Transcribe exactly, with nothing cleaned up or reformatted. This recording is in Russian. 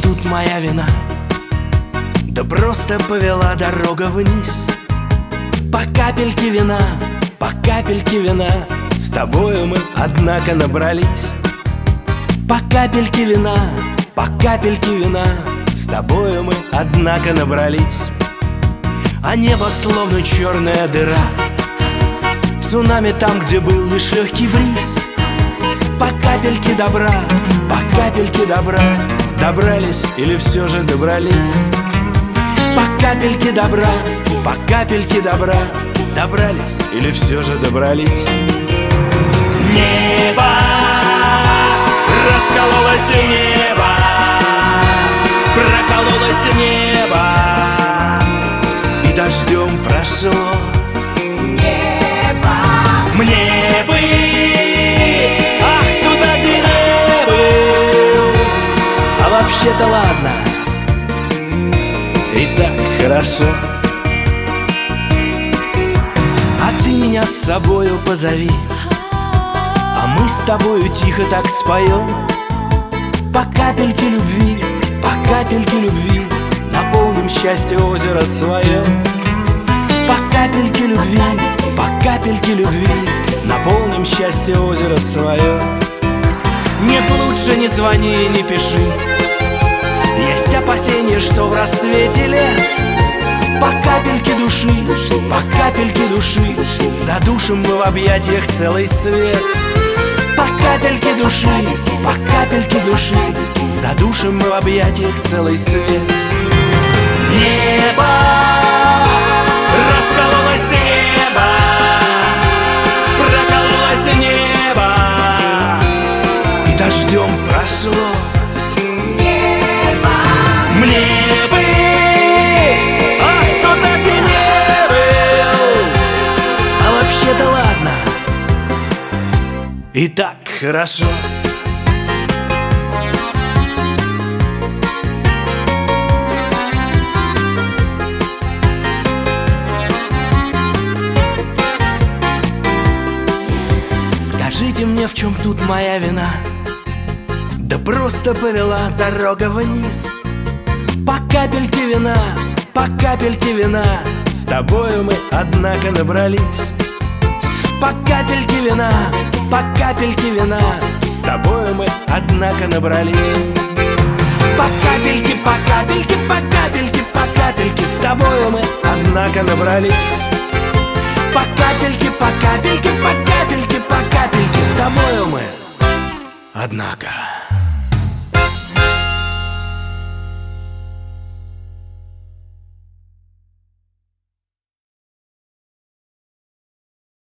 тут моя вина? Да просто повела дорога вниз. По капельке вина, по капельке вина с тобою мы, однако, набрались. По капельке вина, по капельке вина с тобою мы, однако, набрались. А небо словно черная дыра, цунами там, где был лишь легкий бриз. По капельке добра, по капельке добра добрались или все же добрались. По капельке добра, по капельке добра добрались или все же добрались. Небо, раскололось небо, прокололось небо и дождем прошло. Небо, мне бы, ах, туда, где не был. А вообще-то ладно, и так хорошо. А ты меня с собою позови, а мы с тобою тихо так споем. По капельке любви, по капельке любви наполним счастье озеро свое. По капельке любви, по капельке любви наполним счастье озеро свое. Нет, лучше не звони и не пиши, есть опасение, что в рассвете лет по капельке души, по капельке души задушим мы в объятиях целый свет. По капельке души, по капельке души задушим мы в объятиях целый свет. Небо, раскололось небо, прокололось небо и дождем прошло. Небо, мне бы, ах, туда, где не был. А вообще-то ладно, и так хорошо. Скажите мне, в чем тут моя вина? Да просто повела дорога вниз. По капельке вина, по капельке вина с тобою мы, однако, набрались. По капельке вина, по капельке вина с тобою мы, однако, набрались. По капельке, по капельке, по капельке, по капельке с тобою мы, однако, набрались. По капельке, по капельке, по капельке, по капельке с тобою мы, однако.